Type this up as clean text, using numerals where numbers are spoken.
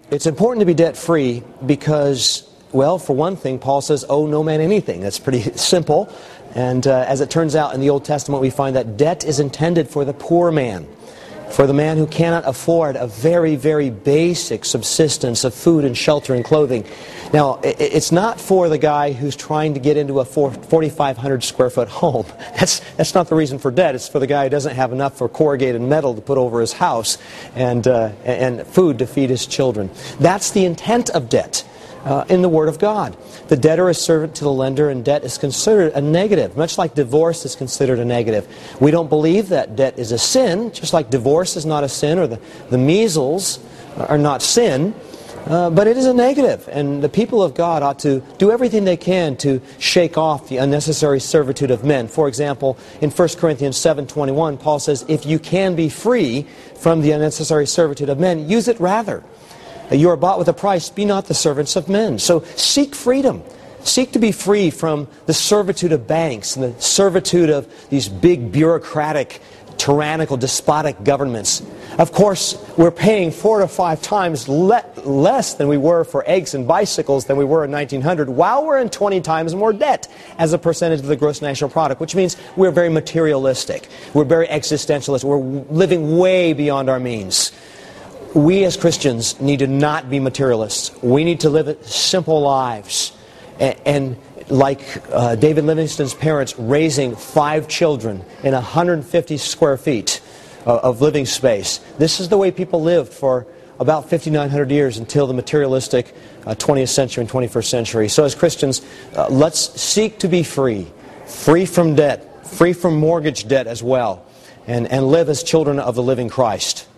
It's important to be debt-free because, well, for one thing, Paul says, owe no man anything. That's pretty simple. And as it turns out in the Old Testament, we find that debt is intended for the poor man, for the man who cannot afford a very, very basic subsistence of food and shelter and clothing. Now, it's not for the guy who's trying to get into a 4,500 square foot home. That's not the reason for debt. It's for the guy who doesn't have enough for corrugated metal to put over his house and food to feed his children. That's the intent of debt in the Word of God. The debtor is servant to the lender, and debt is considered a negative, much like divorce is considered a negative. We don't believe that debt is a sin, just like divorce is not a sin, or the measles are not sin, but it is a negative, and the people of God ought to do everything they can to shake off the unnecessary servitude of men. For example, in 1 Corinthians 7:21, Paul says, if you can be free from the unnecessary servitude of men, use it rather. You are bought with a price, be not the servants of men. So seek freedom. Seek to be free from the servitude of banks and the servitude of these big bureaucratic, tyrannical, despotic governments. Of course, we're paying 4 to 5 times less than we were for eggs and bicycles than we were in 1900, while we're in 20 times more debt as a percentage of the gross national product, which means we're very materialistic. We're very existentialist. We're living way beyond our means. We as Christians need to not be materialists. We need to live simple lives. And like David Livingstone's parents raising 5 children in 150 square feet of living space. This is the way people lived for about 5,900 years until the materialistic 20th century and 21st century. So as Christians, let's seek to be free. Free from debt. Free from mortgage debt as well. And live as children of the living Christ.